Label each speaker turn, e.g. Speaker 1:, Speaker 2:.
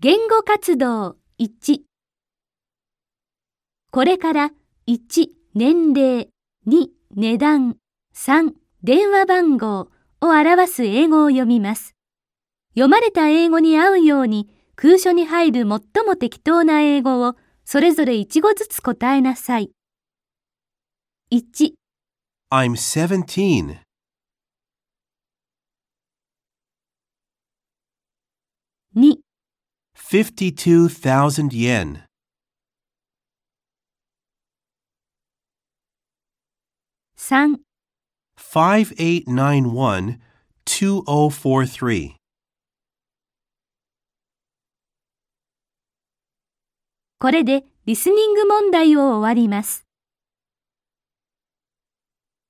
Speaker 1: 言語活動1。これから1、年齢、2、値段、3、電話番号を表す英語を読みます。読まれた英語に合うように空所に入る最も適当な英語をそれぞれ1語ずつ答えなさい。1、
Speaker 2: I'm 17.
Speaker 1: 2、
Speaker 2: 52,000 yen.
Speaker 1: 3、
Speaker 2: 5891-2043.
Speaker 1: これでリスニング問題を終わります。